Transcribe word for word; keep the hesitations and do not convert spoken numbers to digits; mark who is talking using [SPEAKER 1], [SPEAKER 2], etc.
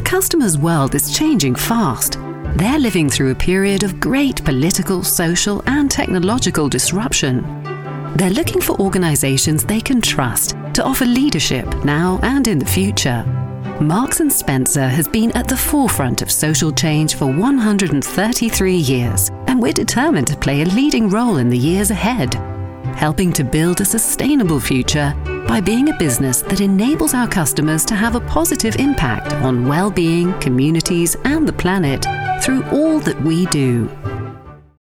[SPEAKER 1] customers' world is changing fast. They're living through a period of great political, social, and technological disruption. They're looking for organizations they can trust to offer leadership now and in the future. Marks and Spencer has been at the forefront of social change for one hundred thirty-three years, and we're determined to play a leading role in the years ahead, helping to build a sustainable future by being a business that enables our customers to have a positive impact on well-being, communities, and the planet through all that we do.